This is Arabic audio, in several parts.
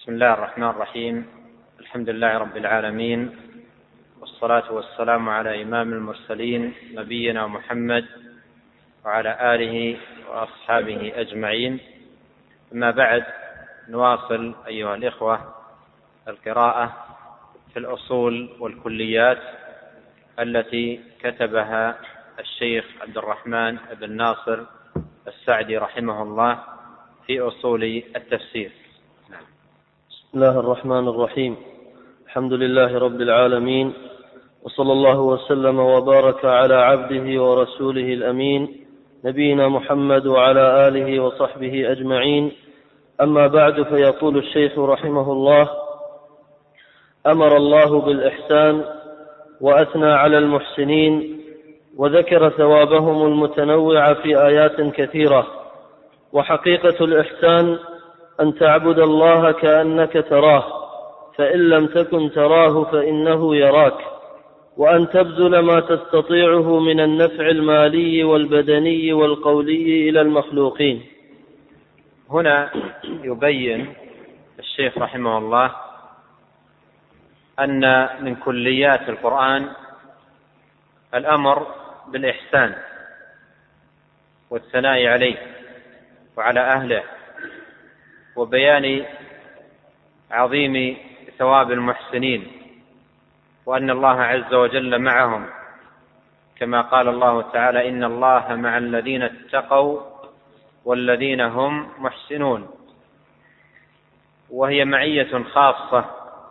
بسم الله الرحمن الرحيم. الحمد لله رب العالمين، والصلاة والسلام على إمام المرسلين نبينا محمد وعلى آله وأصحابه أجمعين. أما بعد، نواصل أيها الإخوة القراءة في الأصول والكليات التي كتبها الشيخ عبد الرحمن بن ناصر السعدي رحمه الله في أصول التفسير. بسم الله الرحمن الرحيم. الحمد لله رب العالمين، وصلى الله وسلم وبارك على عبده ورسوله الأمين نبينا محمد وعلى آله وصحبه أجمعين. أما بعد، فيقول الشيخ رحمه الله: أمر الله بالإحسان وأثنى على المحسنين، وذكر ثوابهم المتنوع في آيات كثيرة. وحقيقة الإحسان أن تعبد الله كأنك تراه، فإن لم تكن تراه فإنه يراك، وأن تبذل ما تستطيعه من النفع المالي والبدني والقولي إلى المخلوقين. هنا يبين الشيخ رحمه الله أن من كليات القرآن الأمر بالإحسان والثناء عليه وعلى أهله، وبيان عظيم ثواب المحسنين، وأن الله عز وجل معهم، كما قال الله تعالى: إن الله مع الذين اتقوا والذين هم محسنون. وهي معية خاصة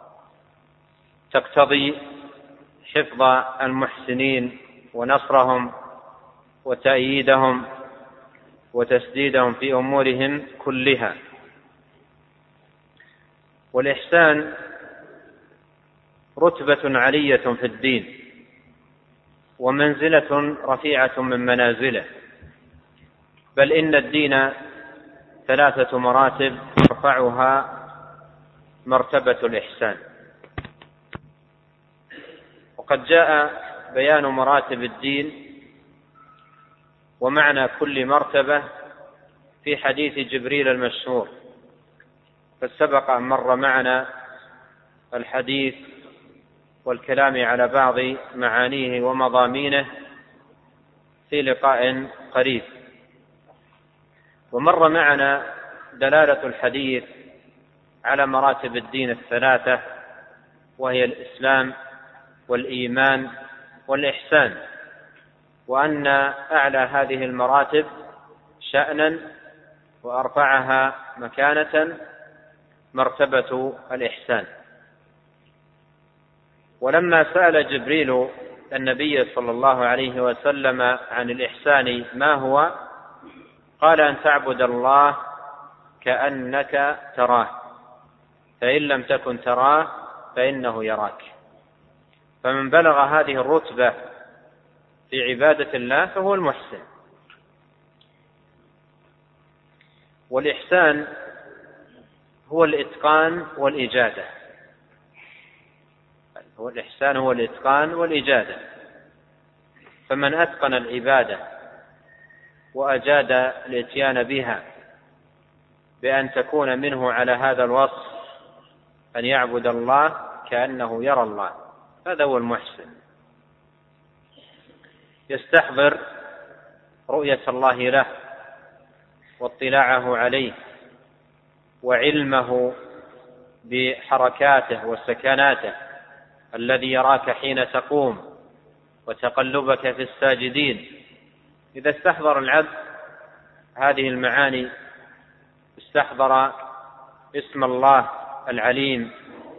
تقتضي حفظ المحسنين ونصرهم وتأييدهم وتسديدهم في أمورهم كلها. والإحسان رتبة علية في الدين، ومنزلة رفيعة من منازله، بل إن الدين 3 مراتب ترفعها مرتبة الإحسان. وقد جاء بيان مراتب الدين ومعنى كل مرتبة في حديث جبريل المشهور، فسبق أن مر معنا الحديث والكلام على بعض معانيه ومضامينه في لقاء قريب. ومر معنا دلالة الحديث على مراتب الدين 3، وهي الإسلام والإيمان والإحسان، وأن أعلى هذه المراتب شأنا وأرفعها مكانة مرتبة الإحسان. ولما سأل جبريل النبي صلى الله عليه وسلم عن الإحسان ما هو، قال: أن تعبد الله كأنك تراه، فإن لم تكن تراه فإنه يراك. فمن بلغ هذه الرتبة في عبادة الله فهو المحسن. والإحسان هو الإتقان والإجادة. الإحسان هو الإتقان والإجادة. فمن أتقن العبادة وأجاد الإتيان بها بأن تكون منه على هذا الوصف، أن يعبد الله كأنه يرى الله، هذا هو المحسن. يستحضر رؤية الله له واطلاعه عليه وعلمه بحركاته وسكناته، الذي يراك حين تقوم وتقلبك في الساجدين. إذا استحضر العبد هذه المعاني، استحضر اسم الله العليم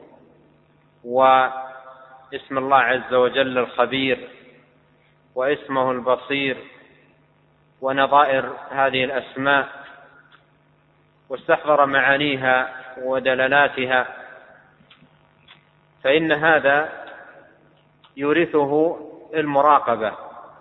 واسم الله عز وجل الخبير واسمه البصير ونظائر هذه الأسماء، واستحضر معانيها ودلالاتها، فإن هذا يورثه المراقبة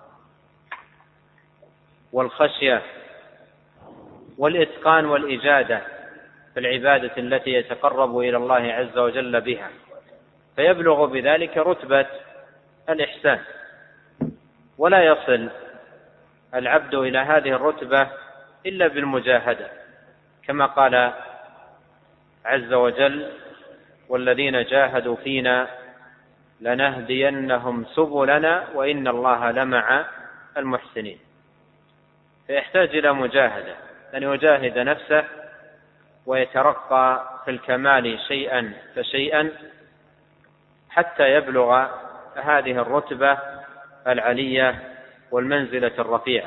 والخشية والإتقان والإجادة في العبادة التي يتقرب إلى الله عز وجل بها، فيبلغ بذلك رتبة الإحسان. ولا يصل العبد إلى هذه الرتبة إلا بالمجاهدة، كما قال عز وجل: والذين جاهدوا فينا لنهدينهم سبلنا وإن الله لمع المحسنين. فيحتاج إلى مجاهدة، أن يجاهد نفسه ويترقى في الكمال شيئا فشيئا حتى يبلغ هذه الرتبة العلية والمنزلة الرفيعة.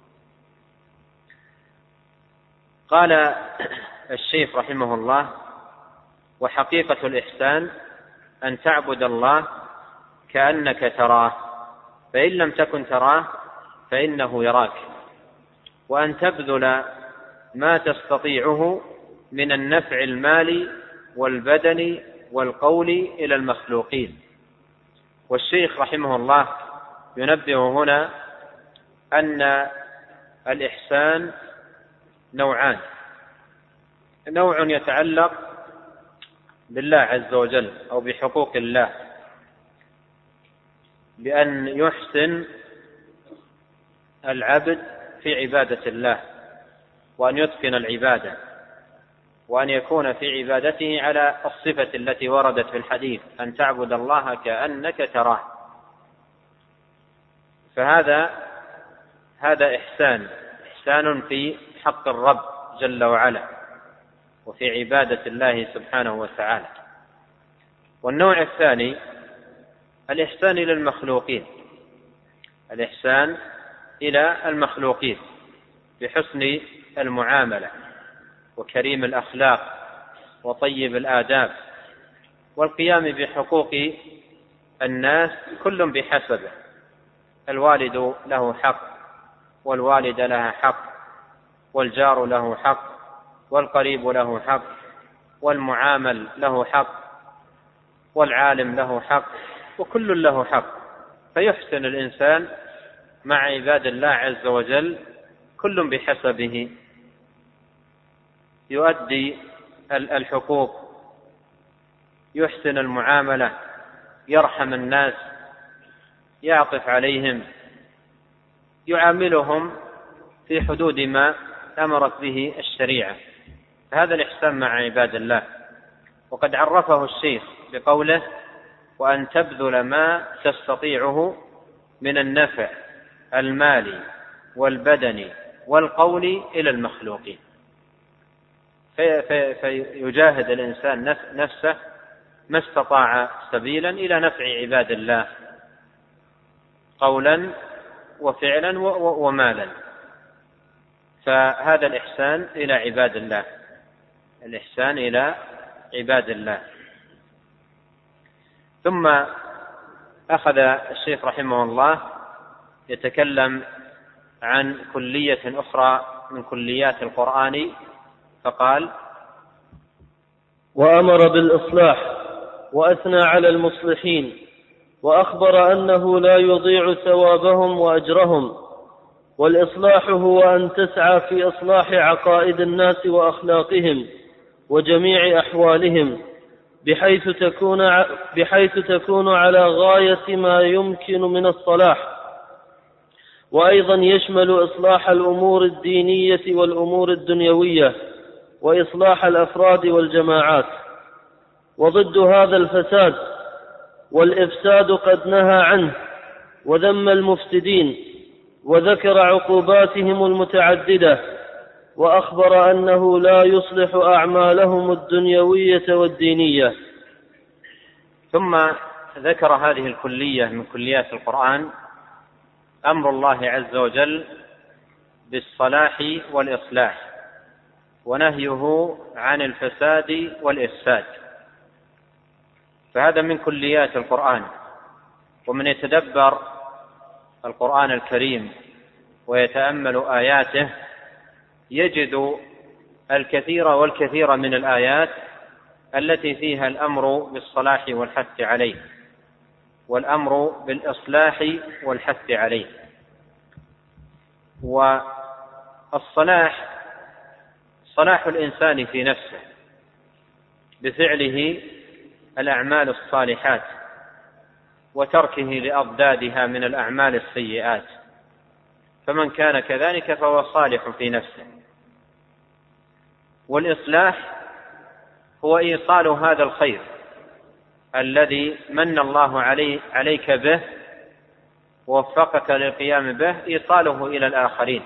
قال الشيخ رحمه الله: وحقيقة الإحسان أن تعبد الله كأنك تراه، فإن لم تكن تراه فإنه يراك، وأن تبذل ما تستطيعه من النفع المالي والبدني والقول إلى المخلوقين. والشيخ رحمه الله ينبه هنا أن الإحسان نوعان: نوع يتعلق بالله عز وجل أو بحقوق الله، بأن يحسن العبد في عبادة الله، وأن يتقن العبادة، وأن يكون في عبادته على الصفة التي وردت في الحديث: أن تعبد الله كأنك تراه. فهذا إحسان في حق الرب جل وعلا وفي عبادة الله سبحانه وتعالى. والنوع الثاني الإحسان إلى المخلوقين، الإحسان إلى المخلوقين بحسن المعاملة وكريم الأخلاق وطيب الآداب، والقيام بحقوق الناس كل بحسبه. الوالد له حق، والوالدة لها حق، والجار له حق، والقريب له حق، والمعامل له حق، والعالم له حق، وكل له حق. فيحسن الإنسان مع عباد الله عز وجل كل بحسبه، يؤدي الحقوق، يحسن المعاملة، يرحم الناس، يعطف عليهم، يعاملهم في حدود ما أمرت به الشريعة. هذا الإحسان مع عباد الله. وقد عرفه الشيخ بقوله: وأن تبذل ما تستطيعه من النفع المالي والبدني والقول إلى المخلوقين. فيجاهد الإنسان نفسه ما استطاع سبيلا إلى نفع عباد الله قولا وفعلا ومالا. فهذا الإحسان إلى عباد الله، الإحسان إلى عباد الله. ثم أخذ الشيخ رحمه الله يتكلم عن كلية أخرى من كليات القرآن، فقال: وأمر بالإصلاح وأثنى على المصلحين، وأخبر أنه لا يضيع ثوابهم وأجرهم. والإصلاح هو أن تسعى في إصلاح عقائد الناس وأخلاقهم وجميع أحوالهم، بحيث تكون على غاية ما يمكن من الصلاح. وأيضا يشمل إصلاح الأمور الدينية والأمور الدنيوية، وإصلاح الأفراد والجماعات. وضد هذا الفساد والإفساد قد نهى عنه وذم المفسدين، وذكر عقوباتهم المتعددة، وأخبر أنه لا يصلح أعمالهم الدنيوية والدينية. ثم ذكر هذه الكلية من كليات القرآن: أمر الله عز وجل بالصلاح والإصلاح، ونهيه عن الفساد والإفساد. فهذا من كليات القرآن. ومن يتدبر القرآن الكريم ويتأمل آياته يجد الكثير من الآيات التي فيها الأمر بالصلاح والحث عليه، والأمر بالإصلاح والحث عليه. والصلاح صلاح الإنسان في نفسه بفعله الأعمال الصالحات وتركه لأضدادها من الأعمال السيئات، فمن كان كذلك فهو صالح في نفسه. والإصلاح هو إيصال هذا الخير الذي من الله عليك به ووفقك للقيام به، إيصاله إلى الآخرين،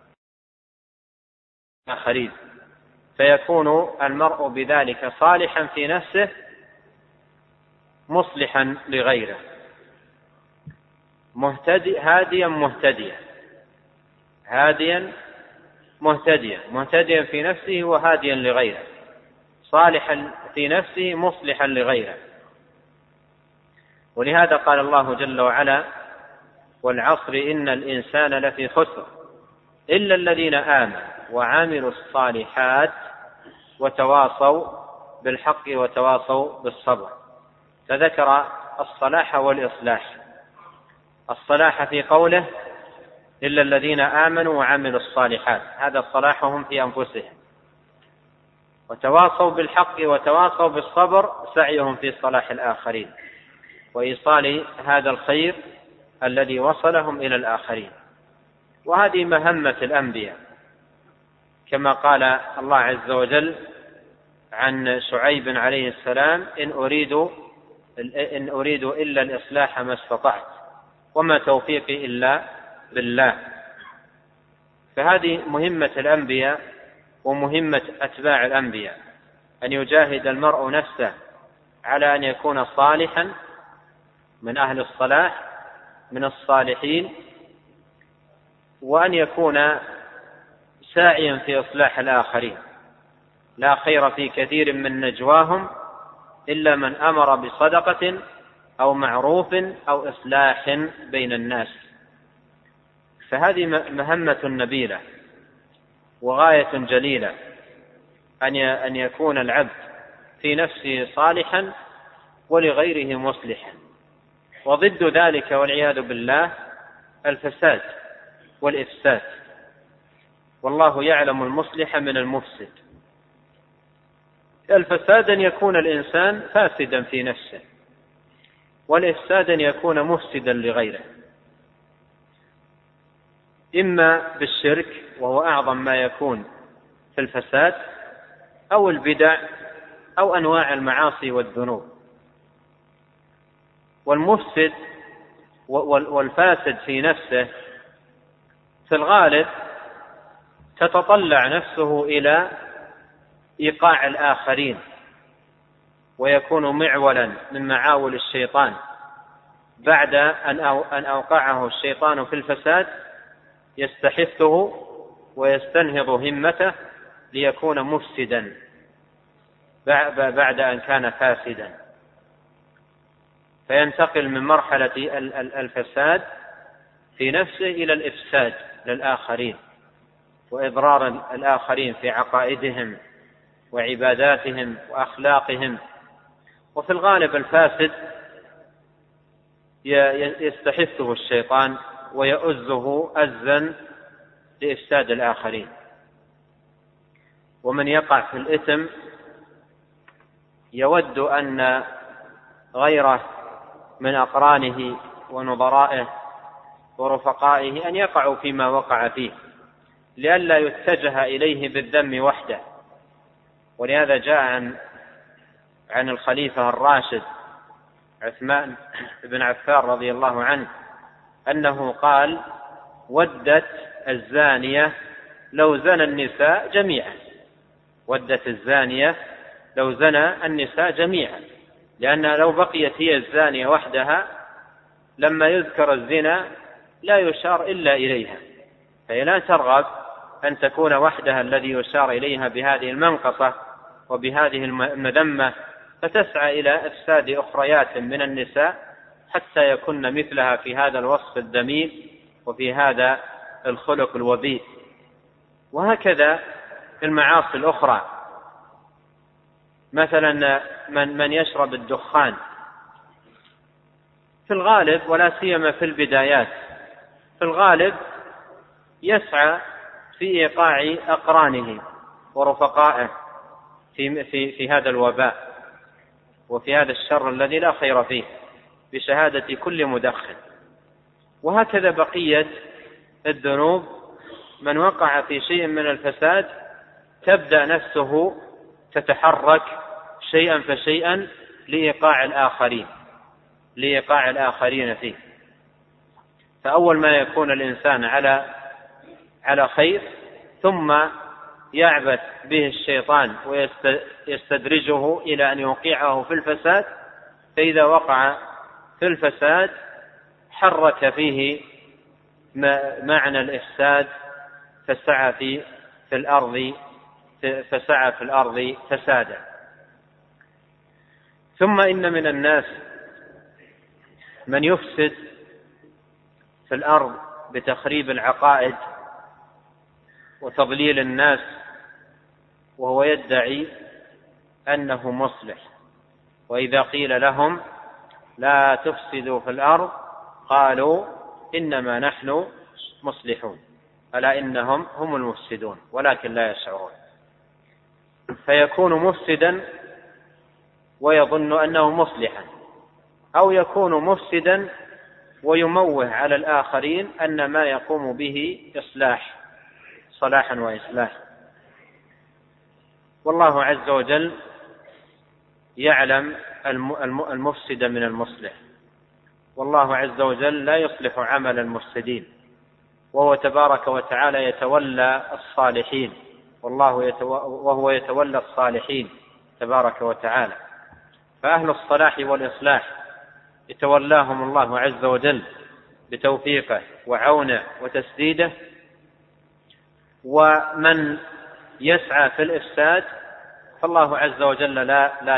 فيكون المرء بذلك صالحا في نفسه مصلحا لغيره، مهتديا في نفسه وهاديا لغيره، صالحا في نفسه مصلحا لغيره. ولهذا قال الله جل وعلا: والعصر إن الإنسان لفي خسر إلا الذين آمنوا وعملوا الصالحات وتواصوا بالحق وتواصوا بالصبر. فذكر الصلاح والإصلاح. الصلاح في قوله إلا الذين آمنوا وعملوا الصالحات، هذا صلاحهم في أنفسهم، وتواصوا بالحق وتواصوا بالصبر سعيهم في صلاح الآخرين وإيصال هذا الخير الذي وصلهم إلى الآخرين. وهذه مهمة الأنبياء، كما قال الله عز وجل عن شعيب عليه السلام: إن أريد إلا الإصلاح ما استطعت وما توفيقي إلا بالله. فهذه مهمة الأنبياء ومهمة أتباع الأنبياء، أن يجاهد المرء نفسه على أن يكون صالحا من أهل الصلاح من الصالحين، وأن يكون ساعيا في إصلاح الآخرين. لا خير في كثير من نجواهم إلا من أمر بصدقة أو معروف أو إصلاح بين الناس. فهذه مهمة نبيلة وغاية جليلة، أن يكون العبد في نفسه صالحا ولغيره مصلحا. وضد ذلك والعياذ بالله الفساد والإفساد، والله يعلم المصلح من المفسد. الفساد أن يكون الإنسان فاسدا في نفسه، والإفساد أن يكون مفسدا لغيره، إما بالشرك وهو أعظم ما يكون في الفساد، أو البدع، أو أنواع المعاصي والذنوب. والمفسد والفاسد في نفسه في الغالب تتطلع نفسه إلى إيقاع الآخرين، ويكون معولا من معاول الشيطان. بعد أن أوقعه الشيطان في الفساد يستحثه ويستنهض همته ليكون مفسدا بعد أن كان فاسدا، فينتقل من مرحلة الفساد في نفسه إلى الإفساد للآخرين وإضرار الآخرين في عقائدهم وعباداتهم وأخلاقهم. وفي الغالب الفاسد يستحثه الشيطان ويؤزه أزا لإفساد الآخرين. ومن يقع في الإثم يود أن غيره من أقرانه ونظرائه ورفقائه أن يقعوا فيما وقع فيه، لئلا يتجه إليه بالذم وحده. ولهذا جاء عن الخليفة الراشد عثمان بن عفان رضي الله عنه أنه قال: ودت الزانية لو زنى النساء جميعا. ودت الزانية لو زنى النساء جميعا، لأن لو بقيت هي الزانية وحدها لما يذكر الزنا لا يشار إلا إليها، فهي لا ترغب أن تكون وحدها الذي يشار إليها بهذه المنقصة وبهذه المذمة، فتسعى إلى إفساد أخريات من النساء حتى يكون مثلها في هذا الوصف الذميم وفي هذا الخلق الوبيء. وهكذا في المعاصي الأخرى، مثلا من يشرب الدخان في الغالب، ولا سيما في البدايات، في الغالب يسعى في إيقاع أقرانه ورفقائه في هذا الوباء وفي هذا الشر الذي لا خير فيه بشهادة كل مدخن. وهكذا بقية الذنوب، من وقع في شيء من الفساد تبدأ نفسه تتحرك شيئا فشيئا لإيقاع الآخرين فيه. فأول ما يكون الإنسان على خير ثم يعبث به الشيطان ويستدرجه إلى أن يوقعه في الفساد، فإذا وقع في الفساد حرك فيه معنى الإفساد فسعى في الأرض فسادا. ثم إن من الناس من يفسد في الأرض بتخريب العقائد وتضليل الناس، وهو يدعي أنه مصلح، وإذا قيل لهم لا تفسدوا في الأرض قالوا إنما نحن مصلحون، ألا إنهم هم المفسدون ولكن لا يشعرون. فيكون مفسدا ويظن أنه مصلحا، أو يكون مفسدا ويموه على الآخرين أن ما يقوم به صلاحا وإصلاح. والله عز وجل يعلم المفسد من المصلح، والله عز وجل لا يصلح عمل المفسدين، وهو تبارك وتعالى يتولى الصالحين، وهو يتولى الصالحين تبارك وتعالى. فأهل الصلاح والإصلاح يتولاهم الله عز وجل بتوفيقه وعونه وتسديده، ومن يسعى في الإفساد فالله عز وجل لا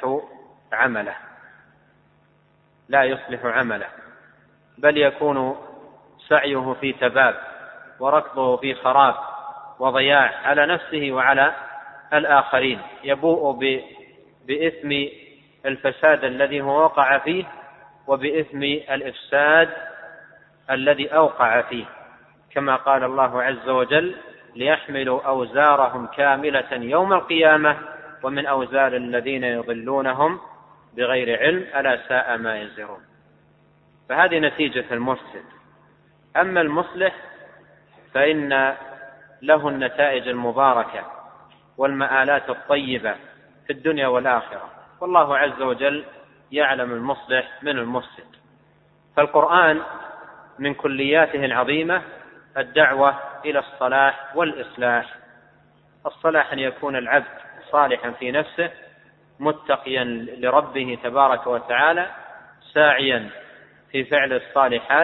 يصلح عمله، بل يكون سعيه في تباب وركضه في خراب وضياع على نفسه وعلى الآخرين، يبوء بإثم الفساد الذي هو وقع فيه وبإثم الإفساد الذي أوقع فيه، كما قال الله عز وجل ليحملوا أوزارهم كاملة يوم القيامة ومن أوزار الذين يضلونهم بغير علم ألا ساء ما يزرون. فهذه نتيجة المفسد. أما المصلح فإن له النتائج المباركة والمآلات الطيبة في الدنيا والآخرة، والله عز وجل يعلم المصلح من المفسد. فالقرآن من كلياته العظيمة الدعوة إلى الصلاح والإصلاح. الصلاح أن يكون العبد صالحا في نفسه متقيا لربه تبارك وتعالى ساعيا في فعل الصالحات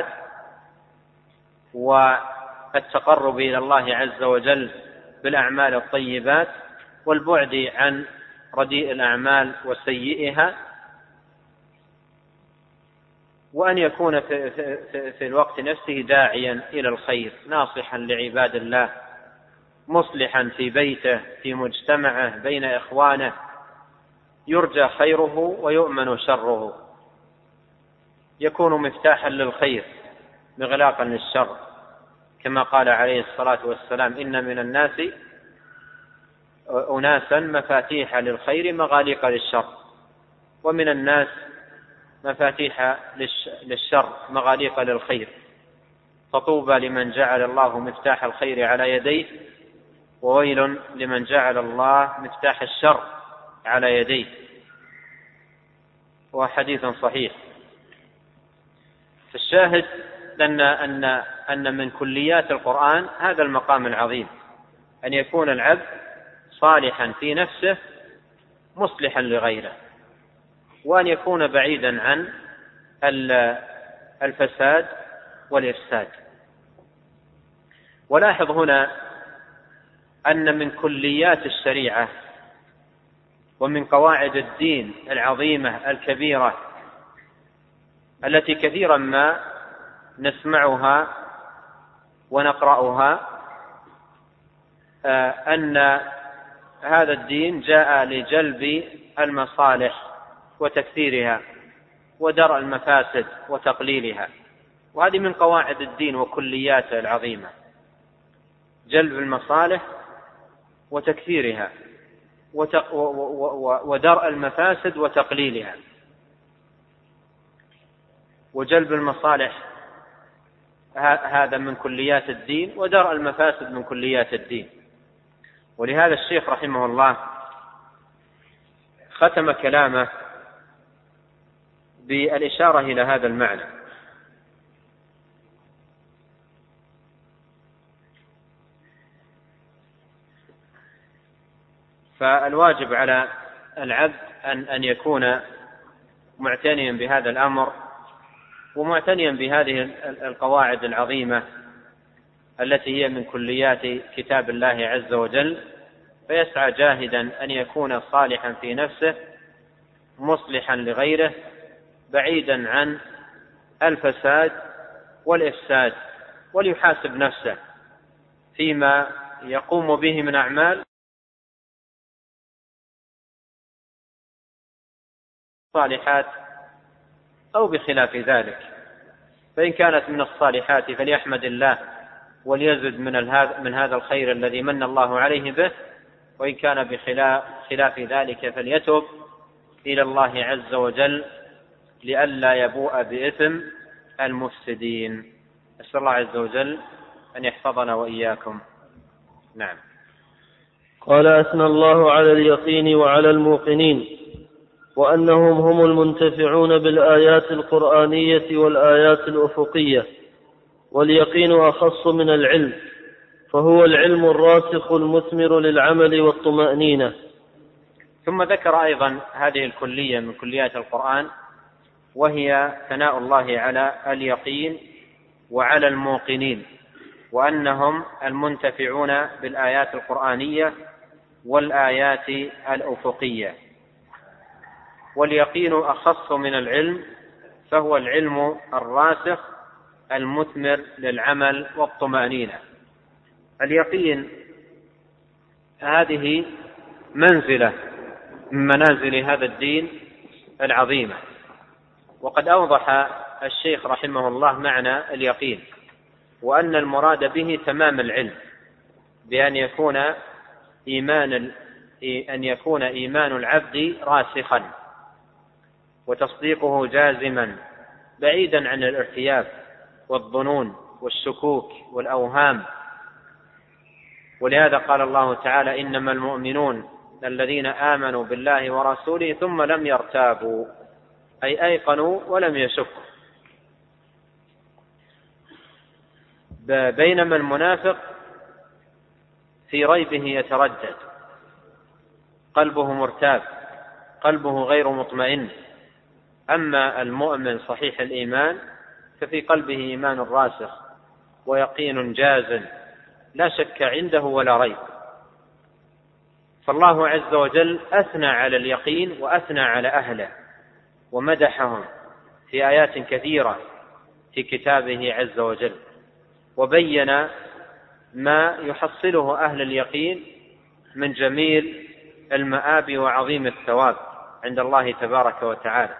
والتقرب إلى الله عز وجل بالأعمال الطيبات والبعد عن رديء الأعمال وسيئها، وأن يكون في الوقت نفسه داعيا إلى الخير ناصحا لعباد الله مصلحا في بيته في مجتمعه بين إخوانه، يرجى خيره ويؤمن شره، يكون مفتاحا للخير مغلاقا للشر، كما قال عليه الصلاة والسلام إن من الناس أناسا مفاتيح للخير مغاليق للشر، ومن الناس مفاتيح للشر مغاليق للخير، فطوبى لمن جعل الله مفتاح الخير على يديه، وويل لمن جعل الله مفتاح الشر على يديه. وحديث صحيح. فالشاهد أن من كليات القرآن هذا المقام العظيم، أن يكون العبد صالحا في نفسه مصلحا لغيره، وأن يكون بعيدا عن الفساد والإفساد. ولاحظ هنا أن من كليات الشريعة ومن قواعد الدين العظيمة الكبيرة التي كثيرا ما نسمعها ونقرأها أن هذا الدين جاء لجلب المصالح وتكثيرها ودرء المفاسد وتقليلها، وهذه من قواعد الدين وكلياته العظيمة، جلب المصالح وتكثيرها ودرء المفاسد وتقليلها. وجلب المصالح هذا من كليات الدين، ودرء المفاسد من كليات الدين. ولهذا الشيخ رحمه الله ختم كلامه بالإشارة إلى هذا المعنى. فالواجب على العبد أن يكون معتنيا بهذا الأمر ومعتنيا بهذه القواعد العظيمة التي هي من كليات كتاب الله عز وجل، فيسعى جاهدا أن يكون صالحا في نفسه مصلحا لغيره بعيدا عن الفساد والإفساد، وليحاسب نفسه فيما يقوم به من أعمال صالحات أو بخلاف ذلك. فإن كانت من الصالحات فليحمد الله وليزد من هذا الخير الذي من الله عليه به، وإن كان بخلاف ذلك فليتوب إلى الله عز وجل لئلا يبوء بإثم المفسدين. أسأل الله عز وجل أن يحفظنا وإياكم. نعم. قال: أثنى الله على اليقين وعلى الموقنين، وأنهم هم المنتفعون بالآيات القرآنية والآيات الأفقية، واليقين أخص من العلم، فهو العلم الراسخ المثمر للعمل والطمأنينة. ثم ذكر أيضا هذه الكلية من كليات القرآن، وهي ثناء الله على اليقين وعلى الموقنين، وأنهم المنتفعون بالآيات القرآنية والآيات الأفقية. واليقين أخص من العلم، فهو العلم الراسخ المثمر للعمل والطمأنينة. اليقين هذه منزلة من منازل هذا الدين العظيمة، وقد أوضح الشيخ رحمه الله معنى اليقين، وأن المراد به تمام العلم، بأن يكون إيمان العبد راسخا وتصديقه جازما بعيدا عن الارتياب والظنون والشكوك والأوهام. ولهذا قال الله تعالى: إنما المؤمنون الذين آمنوا بالله ورسوله ثم لم يرتابوا، أي أيقنوا ولم يشكوا. بينما المنافق في ريبه يتردد، قلبه مرتاب، قلبه غير مطمئن. أما المؤمن صحيح الإيمان ففي قلبه إيمان راسخ ويقين جازم لا شك عنده ولا ريب. فالله عز وجل أثنى على اليقين وأثنى على أهله ومدحهم في آيات كثيرة في كتابه عز وجل، وبين ما يحصله أهل اليقين من جميل المآب وعظيم الثواب عند الله تبارك وتعالى.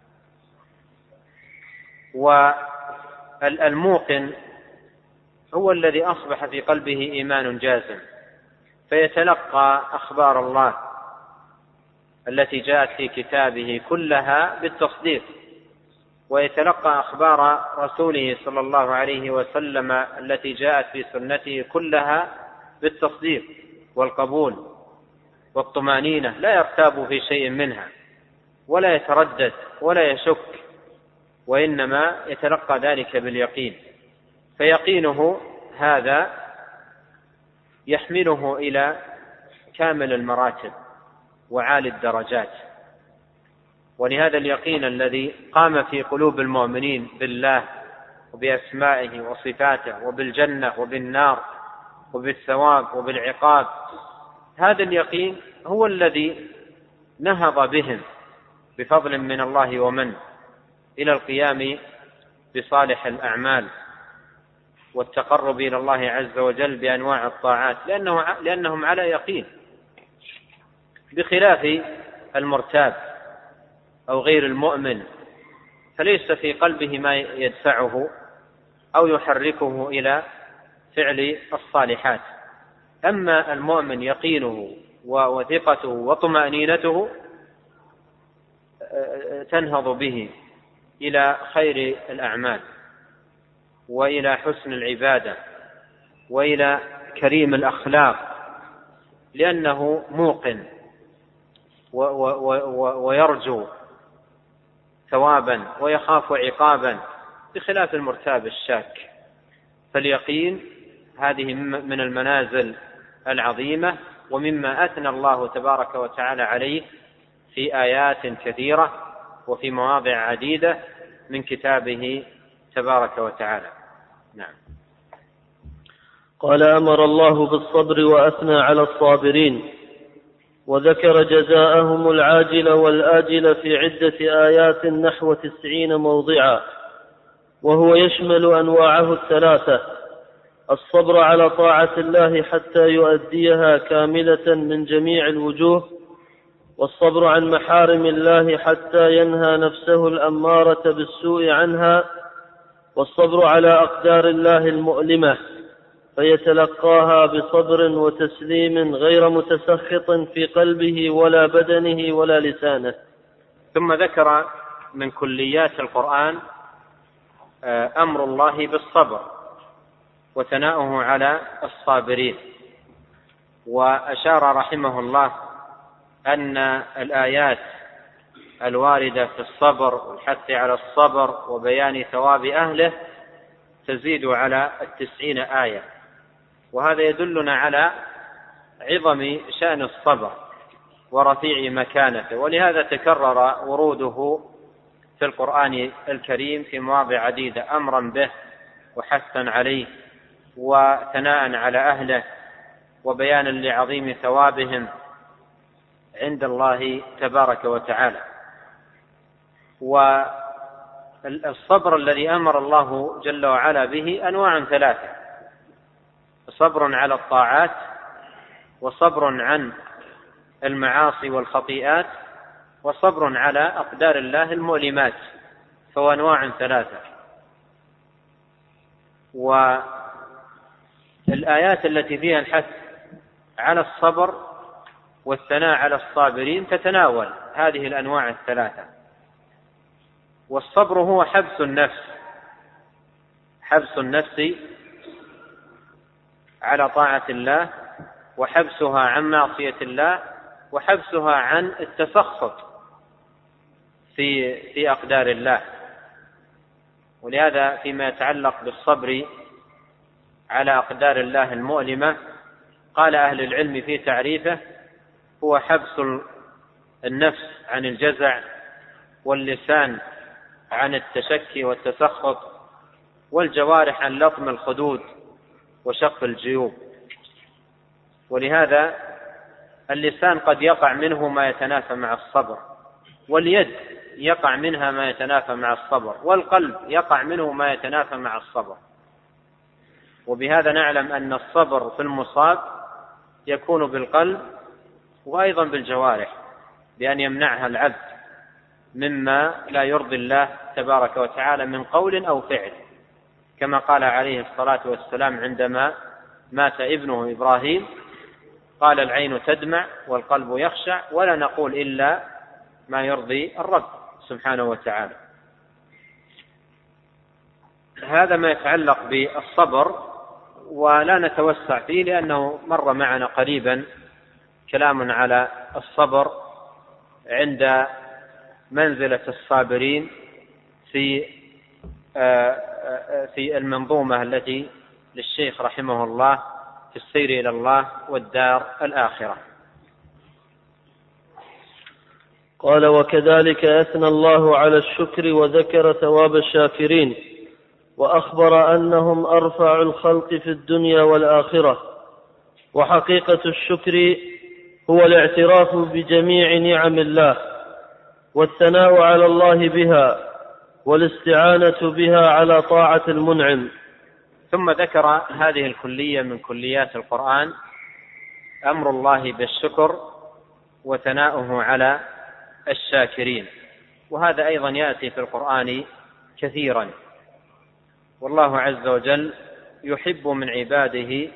والموقن هو الذي أصبح في قلبه إيمان جازم، فيتلقى أخبار الله التي جاءت في كتابه كلها بالتصديق، ويتلقى أخبار رسوله صلى الله عليه وسلم التي جاءت في سنته كلها بالتصديق والقبول والطمأنينة، لا يرتاب في شيء منها ولا يتردد ولا يشك، وإنما يتلقى ذلك باليقين. فيقينه هذا يحمله إلى كامل المراتب وعالي الدرجات. ولهذا اليقين الذي قام في قلوب المؤمنين بالله وبأسمائه وصفاته وبالجنة وبالنار وبالثواب وبالعقاب، هذا اليقين هو الذي نهض بهم بفضل من الله ومن إلى القيام بصالح الأعمال والتقرب إلى الله عز وجل بأنواع الطاعات، لأنهم على يقين، بخلاف المرتاب أو غير المؤمن، فليس في قلبه ما يدفعه أو يحركه إلى فعل الصالحات. أما المؤمن يقينه وثقته وطمأنينته تنهض به إلى خير الأعمال وإلى حسن العبادة وإلى كريم الأخلاق، لأنه موقن ويرجو ثوابا ويخاف عقابا، بخلاف المرتاب الشاك. فاليقين هذه من المنازل العظيمة، ومما أثنى الله تبارك وتعالى عليه في آيات كثيرة وفي مواضع عديدة من كتابه تبارك وتعالى. نعم. قال: أمر الله بالصبر وأثنى على الصابرين، وذكر جزاءهم العاجل والآجل في عدة آيات نحو 90 موضعا، وهو يشمل أنواعه الثلاثة: الصبر على طاعة الله حتى يؤديها كاملة من جميع الوجوه، والصبر عن محارم الله حتى ينهى نفسه الأمارة بالسوء عنها، والصبر على أقدار الله المؤلمة فيتلقاها بصبر وتسليم غير متسخط في قلبه ولا بدنه ولا لسانه. ثم ذكر من كليات القرآن أمر الله بالصبر وثناؤه على الصابرين، وأشار رحمه الله أن الآيات الواردة في الصبر والحث على الصبر وبيان ثواب أهله تزيد على 90 آية، وهذا يدلنا على عظم شأن الصبر ورفيع مكانته، ولهذا تكرر وروده في القرآن الكريم في مواضع عديدة، أمرا به وحثا عليه وثناء على أهله وبيانا لعظيم ثوابهم عند الله تبارك وتعالى. والصبر الذي أمر الله جل وعلا به أنواع ثلاثة: صبر على الطاعات، وصبر عن المعاصي والخطيئات، وصبر على أقدار الله المؤلمات، فهو أنواع ثلاثة. والآيات التي فيها الحث على الصبر والثناء على الصابرين تتناول هذه الأنواع الثلاثة. والصبر هو حبس النفس على طاعة الله، وحبسها عن معصية الله، وحبسها عن التسخط في أقدار الله. ولهذا فيما يتعلق بالصبر على أقدار الله المؤلمة قال أهل العلم في تعريفه: هو حبس النفس عن الجزع، واللسان عن التشكي والتسخط، والجوارح عن لطم الخدود وشق الجيوب. ولهذا اللسان قد يقع منه ما يتنافى مع الصبر، واليد يقع منها ما يتنافى مع الصبر، والقلب يقع منه ما يتنافى مع الصبر. وبهذا نعلم أن الصبر في المصاب يكون بالقلب وأيضا بالجوارح، بأن يمنعها العبد مما لا يرضي الله تبارك وتعالى من قول أو فعل، كما قال عليه الصلاة والسلام عندما مات ابنه إبراهيم: قال العين تدمع والقلب يخشع، ولا نقول إلا ما يرضي الرب سبحانه وتعالى. هذا ما يتعلق بالصبر، ولا نتوسع فيه لأنه مر معنا قريبا كلام على الصبر عند منزلة الصابرين في المنظومة التي للشيخ رحمه الله في السير إلى الله والدار الآخرة. قال: وكذلك أثنى الله على الشكر وذكر ثواب الشاكرين، وأخبر أنهم أرفع الخلق في الدنيا والآخرة. وحقيقة الشكر هو الاعتراف بجميع نعم الله، والثناء على الله بها، والاستعانة بها على طاعة المنعم. ثم ذكر هذه الكلية من كليات القرآن: أمر الله بالشكر وثناؤه على الشاكرين. وهذا أيضا يأتي في القرآن كثيرا، والله عز وجل يحب من عباده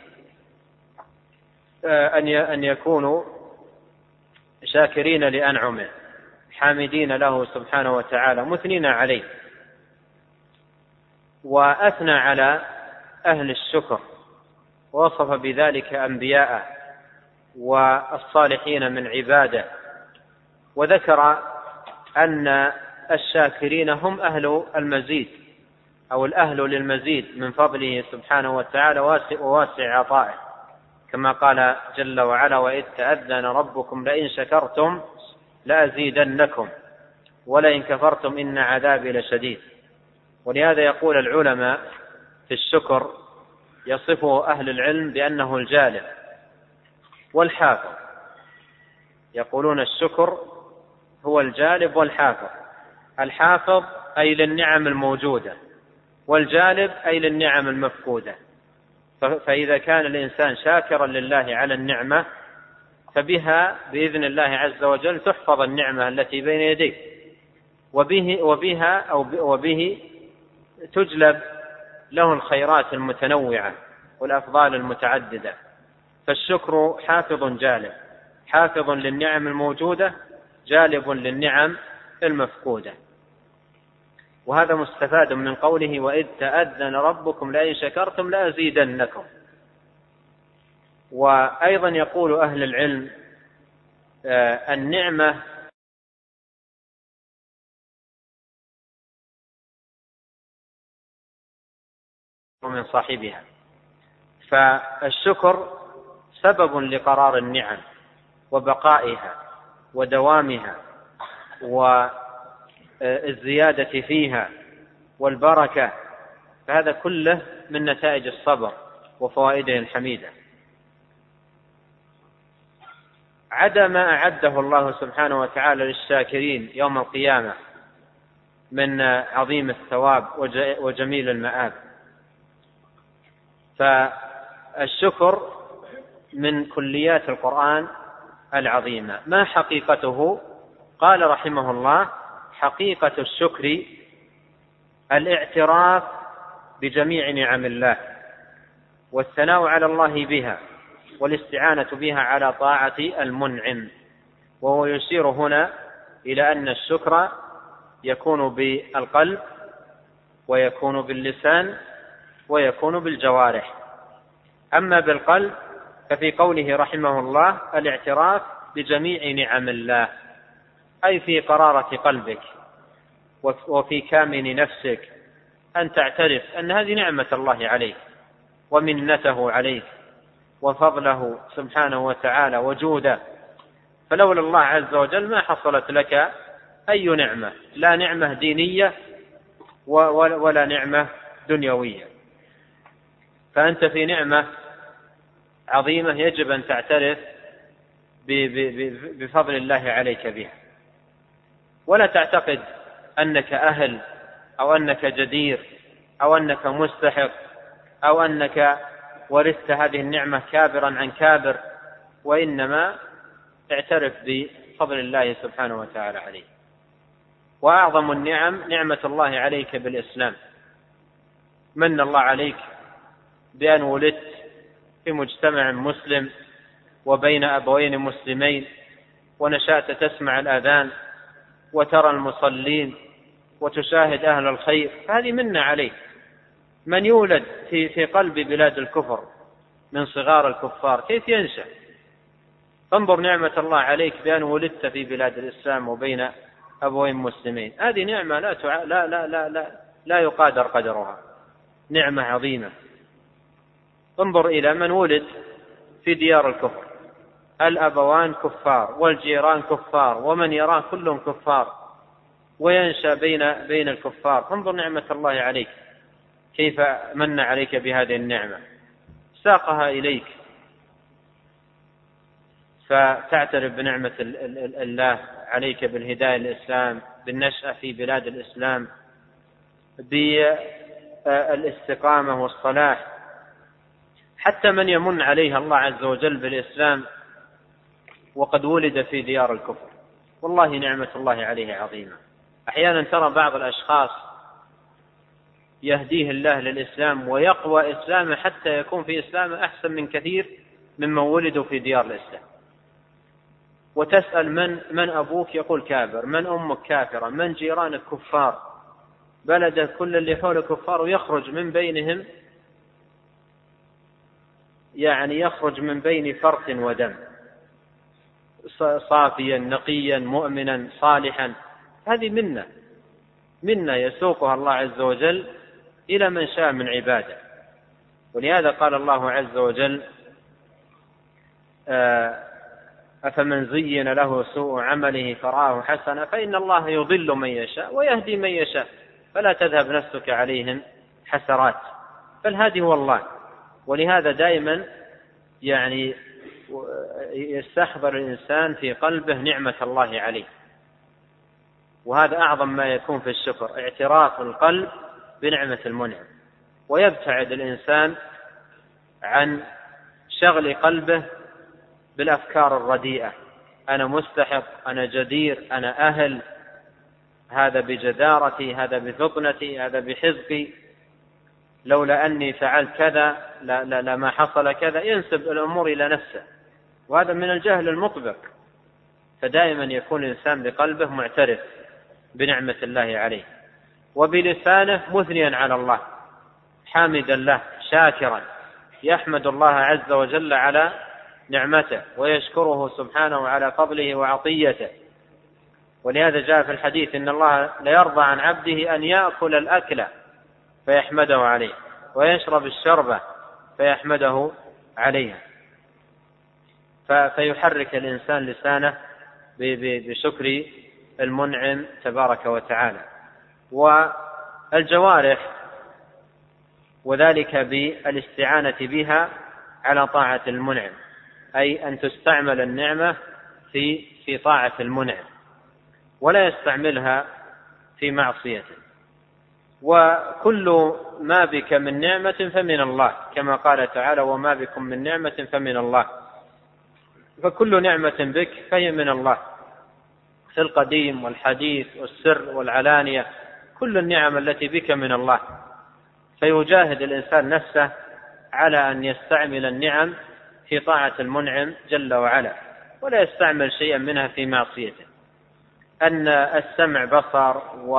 أن يكونوا شاكرين لأنعمه، حامدين له سبحانه وتعالى، مثنين عليه. وأثنى على أهل الشكر، ووصف بذلك أنبياءه والصالحين من عباده، وذكر أن الشاكرين هم أهل المزيد أو الأهل للمزيد من فضله سبحانه وتعالى وواسع عطائه، كما قال جل وعلا: وإذ تأذن ربكم لئن شكرتم لأزيدنكم ولئن كفرتم إن عذابي لشديد. ولهذا يقول العلماء في الشكر، يصفه أهل العلم بأنه الجالب والحافظ. يقولون الشكر هو الجالب والحافظ. الحافظ أي للنعم الموجودة، والجالب أي للنعم المفقودة. فإذا كان الإنسان شاكرا لله على النعمة فبها بإذن الله عز وجل تحفظ النعمة التي بين يديه، وبه تجلب له الخيرات المتنوعة والأفضال المتعددة. فالشكر حافظ جالب، حافظ للنعم الموجودة، جالب للنعم المفقودة. وهذا مستفاد من قوله: وإذ تأذن ربكم لئن شكرتم لأزيدنكم. وأيضا يقول أهل العلم: النعمة من صاحبها، فالشكر سبب لقرار النعم وبقائها ودوامها والزيادة فيها والبركة، فهذا كله من نتائج الصبر وفوائده الحميدة. عدا ما أعده الله سبحانه وتعالى للشاكرين يوم القيامة من عظيم الثواب وجميل المآب. فالشكر من كليات القرآن العظيمة. ما حقيقته؟ قال رحمه الله: حقيقة الشكر الاعتراف بجميع نعم الله والثناء على الله بها والاستعانة بها على طاعة المنعم. وهو يشير هنا إلى أن الشكر يكون بالقلب ويكون باللسان ويكون بالجوارح. أما بالقلب ففي قوله رحمه الله الاعتراف بجميع نعم الله، أي في قرارة قلبك وفي كامن نفسك أن تعترف أن هذه نعمة الله عليك ومنته عليك وفضله سبحانه وتعالى وجوده. فلولا الله عز وجل ما حصلت لك أي نعمة، لا نعمة دينية ولا نعمة دنيوية. فأنت في نعمة عظيمة يجب أن تعترف بفضل الله عليك بها، ولا تعتقد أنك أهل أو أنك جدير أو أنك مستحق أو أنك ورثت هذه النعمة كابرا عن كابر، وإنما اعترف بفضل الله سبحانه وتعالى عليك. وأعظم النعم نعمة الله عليك بالإسلام. من الله عليك بأن ولدت في مجتمع مسلم وبين أبوين مسلمين، ونشأت تسمع الآذان وترى المصلين وتشاهد أهل الخير، فهذه منة عليك. من يولد في قلب بلاد الكفر من صغار الكفار كيف ينشأ؟ فانظر نعمة الله عليك بأن ولدت في بلاد الإسلام وبين أبوين مسلمين. هذه نعمة لا يقادر قدرها، نعمة عظيمة. انظر إلى من ولد في ديار الكفر، الأبوان كفار والجيران كفار ومن يراه كلهم كفار، وينشأ بين الكفار. انظر نعمة الله عليك كيف من عليك بهذه النعمة، ساقها إليك، فتعترف بنعمة الله عليك بالهداية الإسلام، بالنشأة في بلاد الإسلام، بالاستقامة والصلاح. حتى من يمن عليها الله عز وجل بالإسلام وقد ولد في ديار الكفر، والله نعمة الله عليه عظيمة. أحيانا ترى بعض الأشخاص يهديه الله للإسلام ويقوى إسلامه حتى يكون في إسلامه أحسن من كثير ممن ولدوا في ديار الإسلام. وتسأل من أبوك؟ يقول كافر. من أمك؟ كافرة. من جيرانك؟ كفار. بلدك كل اللي حوله كفار، ويخرج من بينهم، يعني يخرج من بين فرث ودم. صافيا نقيا مؤمنا صالحا، هذه منة يسوقها الله عز وجل إلى من شاء من عباده. ولهذا قال الله عز وجل: أفمن زين له سوء عمله فرآه حسنا فإن الله يضل من يشاء ويهدي من يشاء فلا تذهب نفسك عليهم حسرات، فالهادي هو الله. ولهذا دائما يعني يستحضر الإنسان في قلبه نعمة الله عليه، وهذا أعظم ما يكون في الشكر، اعتراف القلب بنعمة المنعم، ويبتعد الإنسان عن شغل قلبه بالأفكار الرديئة: أنا مستحق، أنا جدير، أنا أهل، هذا بجدارتي، هذا بفطنتي، هذا بحزقي، لولا أني فعلت كذا لما حصل كذا. ينسب الأمور إلى نفسه، وهذا من الجهل المطبق. فدائما يكون الإنسان بقلبه معترف بنعمة الله عليه، وبلسانه مثنيا على الله، حامدا له شاكرا، يحمد الله عز وجل على نعمته ويشكره سبحانه على فضله وعطيته. ولهذا جاء في الحديث: إن الله لا يرضى عن عبده أن يأكل الأكل فيحمده عليه ويشرب الشربة فيحمده عليها. فيحرك الإنسان لسانه بشكر المنعم تبارك وتعالى، والجوارح وذلك بالاستعانة بها على طاعة المنعم، أي أن تستعمل النعمة في طاعة المنعم ولا يستعملها في معصيته. وكل ما بك من نعمة فمن الله، كما قال تعالى: وما بكم من نعمة فمن الله. فكل نعمة بك فهي من الله، في القديم والحديث والسر والعلانية، كل النعم التي بك من الله. فيجاهد الإنسان نفسه على أن يستعمل النعم في طاعة المنعم جل وعلا، ولا يستعمل شيئا منها في معصيته. أن السمع بصر،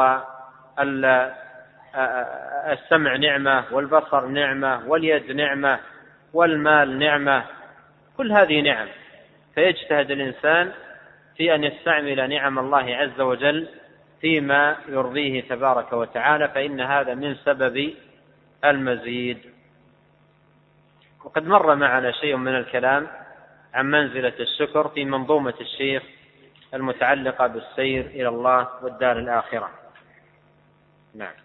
والسمع نعمة، والبصر نعمة، واليد نعمة، والمال نعمة، كل هذه نعم. فيجتهد الإنسان في أن يستعمل نعم الله عز وجل فيما يرضيه تبارك وتعالى، فإن هذا من سبب المزيد. وقد مر معنا شيء من الكلام عن منزلة الشكر في منظومة الشيخ المتعلقة بالسير إلى الله والدار الآخرة. نعم.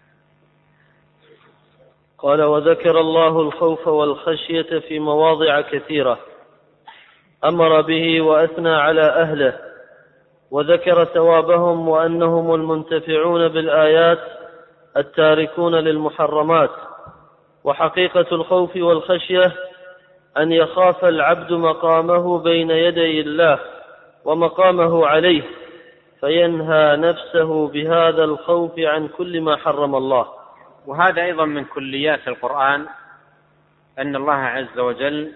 قال: وذكر الله الخوف والخشية في مواضع كثيرة، أمر به وأثنى على أهله، وذكر ثوابهم وأنهم المنتفعون بالآيات التاركون للمحرمات. وحقيقة الخوف والخشية أن يخاف العبد مقامه بين يدي الله ومقامه عليه، فينهى نفسه بهذا الخوف عن كل ما حرم الله. وهذا أيضا من كليات القرآن، أن الله عز وجل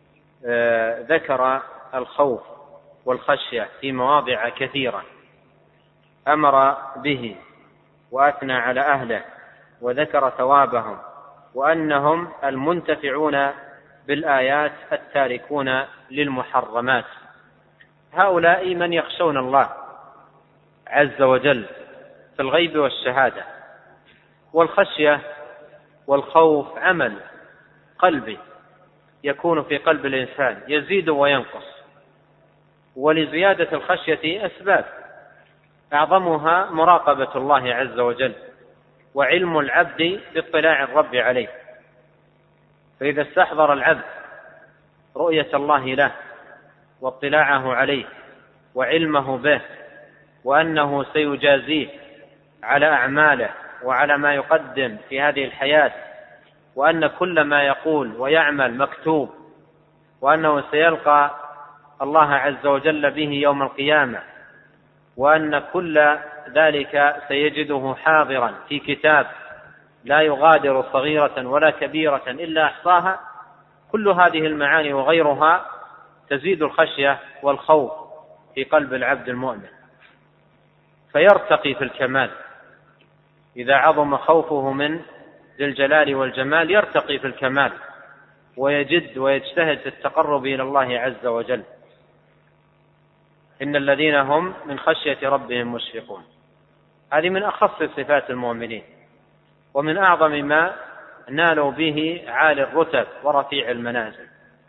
ذكر الخوف والخشية في مواضع كثيرة، أمر به وأثنى على أهله، وذكر ثوابهم وأنهم المنتفعون بالآيات التاركون للمحرمات. هؤلاء من يخشون الله عز وجل في الغيب والشهادة. والخشية والخوف عمل قلبي يكون في قلب الإنسان، يزيد وينقص. ولزيادة الخشية أسباب، أعظمها مراقبة الله عز وجل وعلم العبد باطلاع الرب عليه. فإذا استحضر العبد رؤية الله له واطلاعه عليه وعلمه به، وأنه سيجازيه على أعماله وعلى ما يقدم في هذه الحياة، وأن كل ما يقول ويعمل مكتوب، وأنه سيلقى الله عز وجل به يوم القيامة، وأن كل ذلك سيجده حاضرا في كتاب لا يغادر صغيرة ولا كبيرة إلا أحصاها. كل هذه المعاني وغيرها تزيد الخشية والخوف في قلب العبد المؤمن، فيرتقي في الكمال. إذا عظم خوفه من ذي الجلال والجمال يرتقي في الكمال، ويجد ويجتهد في التقرب إلى الله عز وجل. إن الذين هم من خشية ربهم مشفقون. هذه من أخص صفات المؤمنين ومن أعظم ما نالوا به عالي الرتب ورفيع المنازل.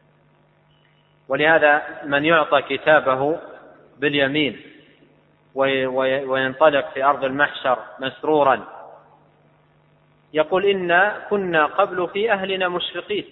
ولهذا من يعطى كتابه باليمين وينطلق في أرض المحشر مسرورا يقول إنا كنا قبل في أهلنا مشفقين.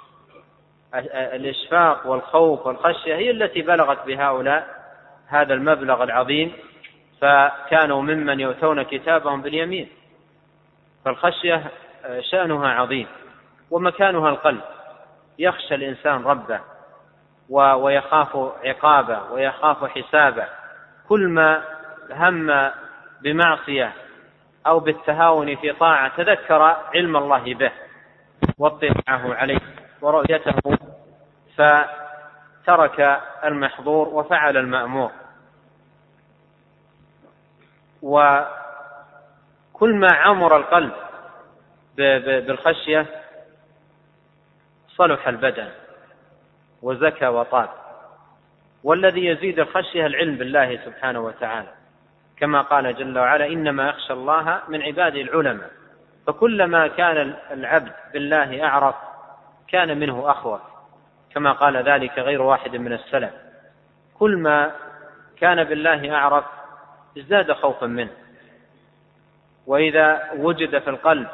الإشفاق والخوف والخشية هي التي بلغت بهؤلاء هذا المبلغ العظيم، فكانوا ممن يؤتون كتابهم باليمين. فالخشية شأنها عظيم ومكانها القلب، يخشى الإنسان ربه ويخاف عقابه ويخاف حسابه. كل ما هم بمعصية أو بالتهاون في طاعة تذكر علم الله به واطلاعه عليه ورؤيته فترك المحظور وفعل المأمور. وكل ما عمر القلب بالخشية صلح البدن وزكى وطاب. والذي يزيد الخشية العلم بالله سبحانه وتعالى، كما قال جل وعلا إنما يخشى الله من عباده العلماء. فكلما كان العبد بالله أعرف كان منه أخوف، كما قال ذلك غير واحد من السلف. كل ما كان بالله أعرف ازداد خوفا منه. وإذا وجد في القلب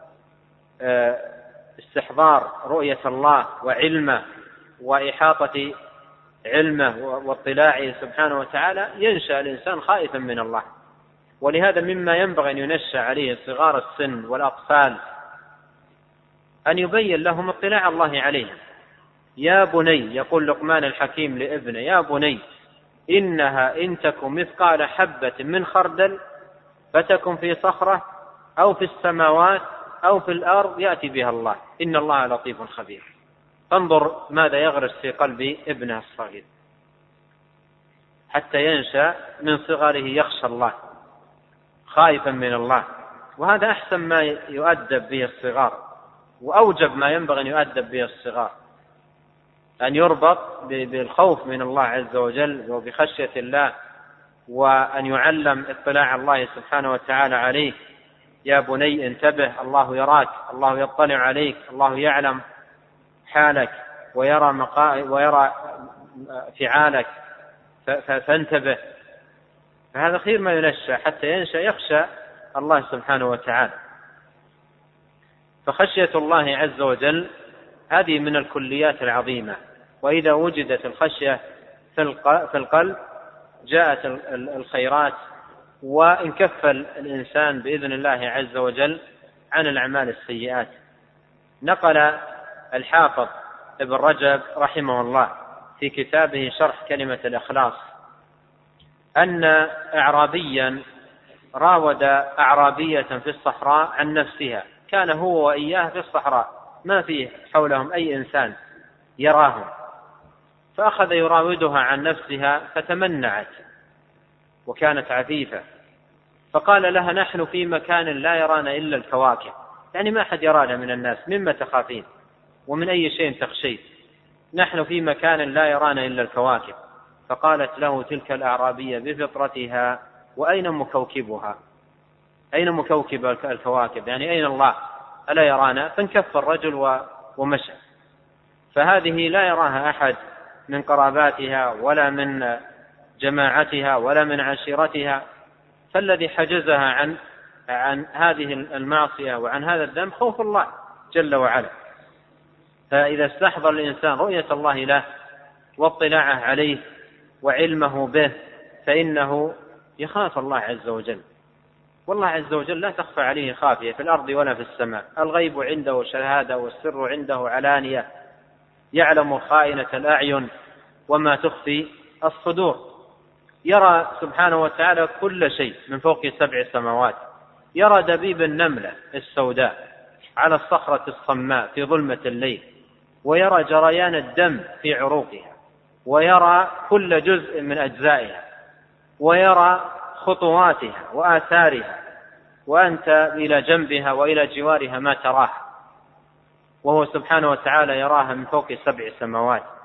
استحضار رؤية الله وعلمه وإحاطة علمه واطلاعه سبحانه وتعالى ينشأ الإنسان خائفا من الله. ولهذا مما ينبغي أن ينشأ عليه صغار السن والأطفال أن يبين لهم اطلاع الله عليهم. يا بني، يقول لقمان الحكيم لابنه، يا بني إنها إن تك مثقال حبة من خردل فتكن في صخرة أو في السماوات أو في الأرض يأتي بها الله إن الله لطيف خبير. فانظر ماذا يغرس في قلب ابنه الصغير حتى ينشأ من صغره يخشى الله خائفا من الله. وهذا أحسن ما يؤدب به الصغار وأوجب ما ينبغي أن يؤدب به الصغار، أن يربط بالخوف من الله عز وجل وبخشية الله، وأن يعلم اطلاع الله سبحانه وتعالى عليه. يا بني انتبه، الله يراك، الله يطلع عليك، الله يعلم حالك ويرى فعالك فانتبه. فهذا خير ما ينشأ حتى ينشأ يخشى الله سبحانه وتعالى. فخشية الله عز وجل هذه من الكليات العظيمة. وإذا وجدت الخشية في القلب جاءت الخيرات وانكف الإنسان بإذن الله عز وجل عن الأعمال السيئات. نقل الحافظ ابن رجب رحمه الله في كتابه شرح كلمة الإخلاص أن أعرابيا راود أعرابية في الصحراء عن نفسها، كان هو وإياه في الصحراء ما فيه حولهم أي إنسان يراهم، فأخذ يراودها عن نفسها فتمنعت وكانت عفيفة، فقال لها نحن في مكان لا يرانا إلا الكواكب، يعني ما أحد يرانا من الناس، مما تخافين ومن أي شيء تخشين؟ نحن في مكان لا يرانا إلا الكواكب. فقالت له تلك الأعرابية بفطرتها وأين مكوكبها؟ أين مكوكب الكواكب؟ يعني أين الله؟ ألا يرانا؟ فانكف الرجل ومشى. فهذه لا يراها أحد من قراباتها ولا من جماعتها ولا من عشيرتها، فالذي حجزها عن هذه المعصية وعن هذا الذنب خوف الله جل وعلا. فإذا استحضر الإنسان رؤية الله له واطلاعه عليه وعلمه به فإنه يخاف الله عز وجل. والله عز وجل لا تخفى عليه خافية في الأرض ولا في السماء، الغيب عنده شهادة والسر عنده علانية، يعلم خائنة الأعين وما تخفي الصدور. يرى سبحانه وتعالى كل شيء من فوق 7 سماوات، يرى دبيب النملة السوداء على الصخرة الصماء في ظلمة الليل، ويرى جريان الدم في عروقها، ويرى كل جزء من أجزائها، ويرى خطواتها وآثارها، وأنت إلى جنبها وإلى جوارها ما تراها، وهو سبحانه وتعالى يراها من فوق 7 سماوات.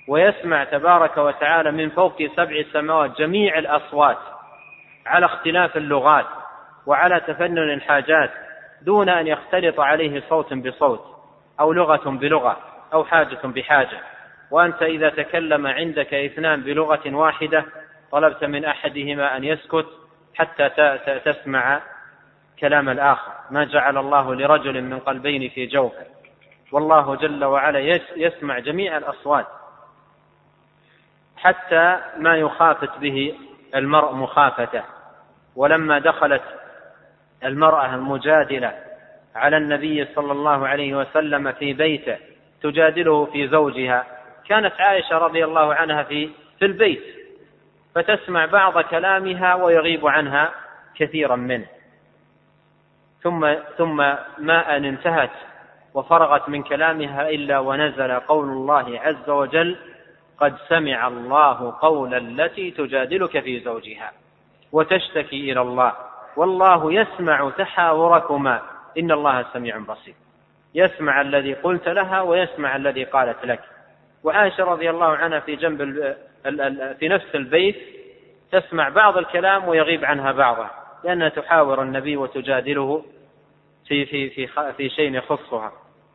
ويسمع تبارك وتعالى من فوق 7 سماوات جميع الأصوات على اختلاف اللغات وعلى تفنن الحاجات دون أن يختلط عليه صوت بصوت أو لغة بلغة أو حاجة بحاجة، وأنت إذا تكلم عندك 2 بلغة واحدة طلبت من أحدهما أن يسكت حتى تسمع كلام الآخر. ما جعل الله لرجل من قلبين في جوفه، والله جل وعلا يسمع جميع الأصوات حتى ما يخافت به المرء مخافته. ولما دخلت المرأة المجادلة على النبي صلى الله عليه وسلم في بيته تجادله في زوجها، كانت عائشة رضي الله عنها في البيت فتسمع بعض كلامها ويغيب عنها كثيرا منه، ثم ما أن انتهت وفرغت من كلامها إلا ونزل قول الله عز وجل: قد سمع الله قول التي تجادلك في زوجها وتشتكي إلى الله والله يسمع تحاوركما إن الله سميع بصير. يسمع الذي قلت لها ويسمع الذي قالت لك. وعائشة رضي الله عنها في جنب في نفس البيت تسمع بعض الكلام ويغيب عنها بعضه، لأنها تحاور النبي وتجادله في شيء يخصها.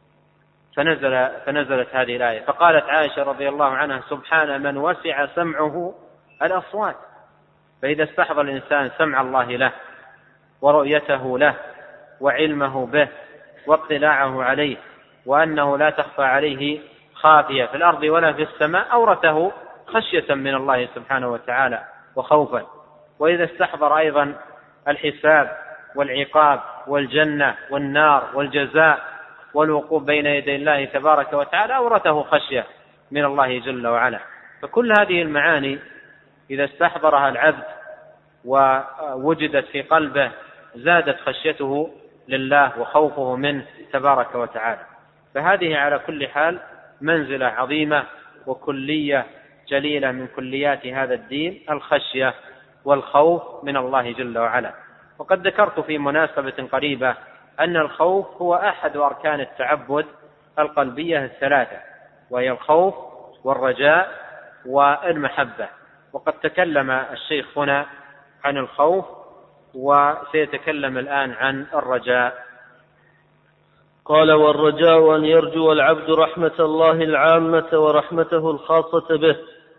فنزلت هذه الآية، فقالت عائشة رضي الله عنها: سبحان من وسع سمعه الأصوات. فإذا استحضر الإنسان سمع الله له ورؤيته له وعلمه به واطلاعه عليه وأنه لا تخفى عليه خافية في الأرض ولا في السماء، أورثه خشية من الله سبحانه وتعالى وخوفا. وإذا استحضر أيضا الحساب والعقاب والجنة والنار والجزاء والوقوف بين يدي الله تبارك وتعالى، أورثه خشية من الله جل وعلا. فكل هذه المعاني إذا استحضرها العبد ووجدت في قلبه زادت خشيته لله وخوفه منه تبارك وتعالى. فهذه على كل حال منزلة عظيمة وكلية جليلة من كليات هذا الدين، الخشية والخوف من الله جل وعلا. وقد ذكرت في مناسبة قريبة أن الخوف هو أحد أركان التعبد القلبية 3، وهي الخوف والرجاء والمحبة. وقد تكلم الشيخ هنا عن الخوف وسيتكلم الآن عن الرجاء. قال: والرجاء أن يرجو العبد رحمة الله العامة ورحمته الخاصة به،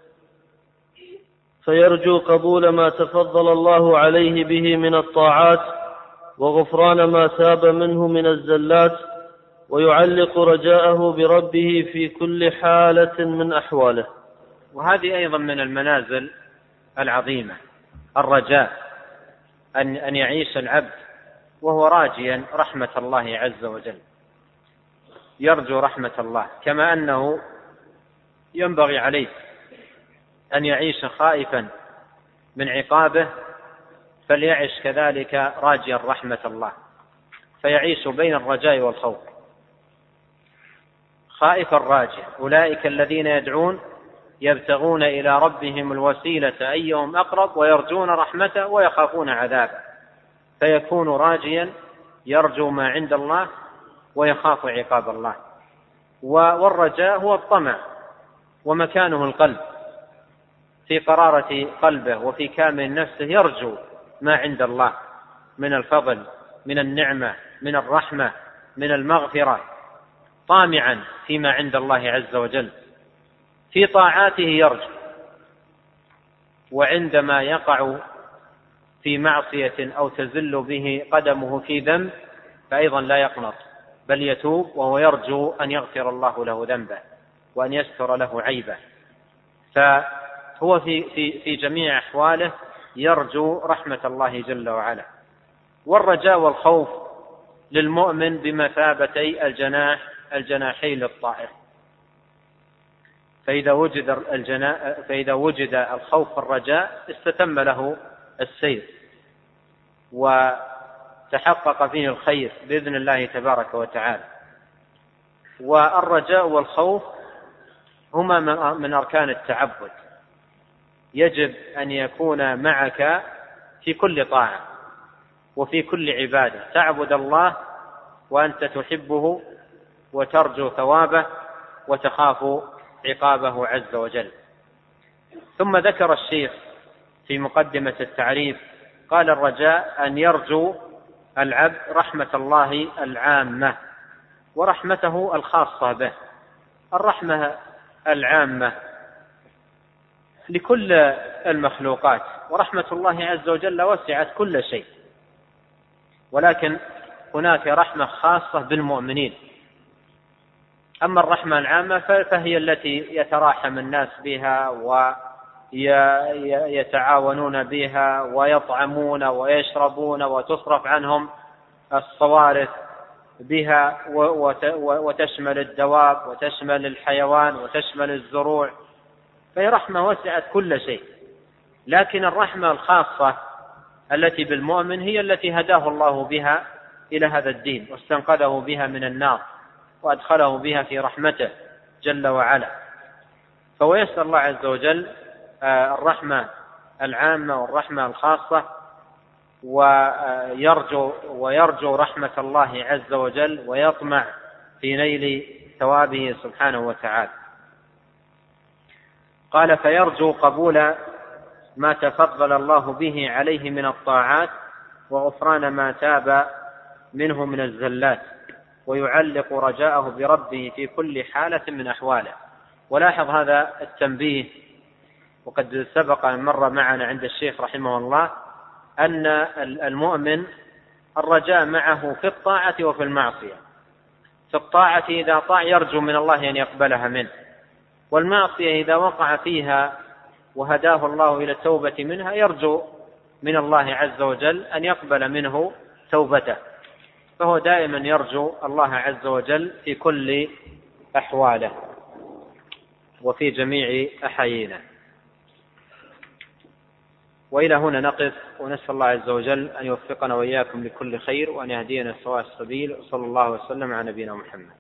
فيرجو قبول ما تفضل الله عليه به من الطاعات وغفران ما تاب منه من الزلات، ويعلق رجاءه بربه في كل حالة من أحواله. وهذه أيضا من المنازل العظيمة، الرجاء، أن يعيش العبد وهو راجيا رحمة الله عز وجل، يرجو رحمة الله، كما أنه ينبغي عليه أن يعيش خائفا من عقابه، فليعيش كذلك راجيا رحمة الله، فيعيش بين الرجاء والخوف، خائفا راجيا. أولئك الذين يدعون يبتغون إلى ربهم الوسيلة أيهم أقرب ويرجون رحمته ويخافون عذابه، فيكون راجيا يرجو ما عند الله ويخاف عقاب الله. والرجاء هو الطمع ومكانه القلب، في قرارة قلبه وفي كامل نفسه يرجو ما عند الله من الفضل، من النعمة، من الرحمة، من المغفرة، طامعا فيما عند الله عز وجل. في طاعاته يرجو، وعندما يقع في معصية أو تزل به قدمه في ذنب فأيضا لا يقنط، بل يتوب وهو يرجو أن يغفر الله له ذنبه وأن يستر له عيبه. فهو في جميع أحواله يرجو رحمة الله جل وعلا. والرجاء والخوف للمؤمن بمثابتي الجناحين للطائر، فإذا وجد الخوف والرجاء استتم له السير وتحقق فيه الخير بإذن الله تبارك وتعالى. والرجاء والخوف هما من أركان التعبد، يجب أن يكون معك في كل طاعة وفي كل عبادة، تعبد الله وأنت تحبه وترجو ثوابه وتخاف عقابه عز وجل. ثم ذكر الشيخ في مقدمة التعريف قال: الرجاء أن يرجو العبد رحمة الله العامة ورحمته الخاصة به. الرحمة العامة لكل المخلوقات، ورحمة الله عز وجل وسعت كل شيء، ولكن هناك رحمة خاصة بالمؤمنين. أما الرحمة العامة فهي التي يتراحم الناس بها ويتعاونون بها ويطعمون ويشربون وتصرف عنهم الصوارف بها، وتشمل الدواب وتشمل الحيوان وتشمل الزروع، فهي رحمة وسعت كل شيء. لكن الرحمة الخاصة التي بالمؤمن هي التي هداه الله بها إلى هذا الدين واستنقذه بها من النار وأدخله بها في رحمته جل وعلا. فهو يسأل الله عز وجل الرحمة العامة والرحمة الخاصة، ويرجو رحمة الله عز وجل ويطمع في نيل ثوابه سبحانه وتعالى. قال: فيرجو قبول ما تفضل الله به عليه من الطاعات وغفران ما تاب منه من الزلات، ويعلق رجاءه بربه في كل حالة من أحواله. ولاحظ هذا التنبيه، وقد سبق أن مر معنا عند الشيخ رحمه الله أن المؤمن الرجاء معه في الطاعة وفي المعصية. في الطاعة إذا طاع يرجو من الله أن يقبلها منه، والمعصية إذا وقع فيها وهداه الله إلى التوبة منها يرجو من الله عز وجل أن يقبل منه توبته. فهو دائما يرجو الله عز وجل في كل أحواله وفي جميع أحايينه. وإلى هنا نقف، ونسأل الله عز وجل أن يوفقنا وإياكم لكل خير وأن يهدينا سواء السبيل، وصلى الله وسلم على نبينا محمد.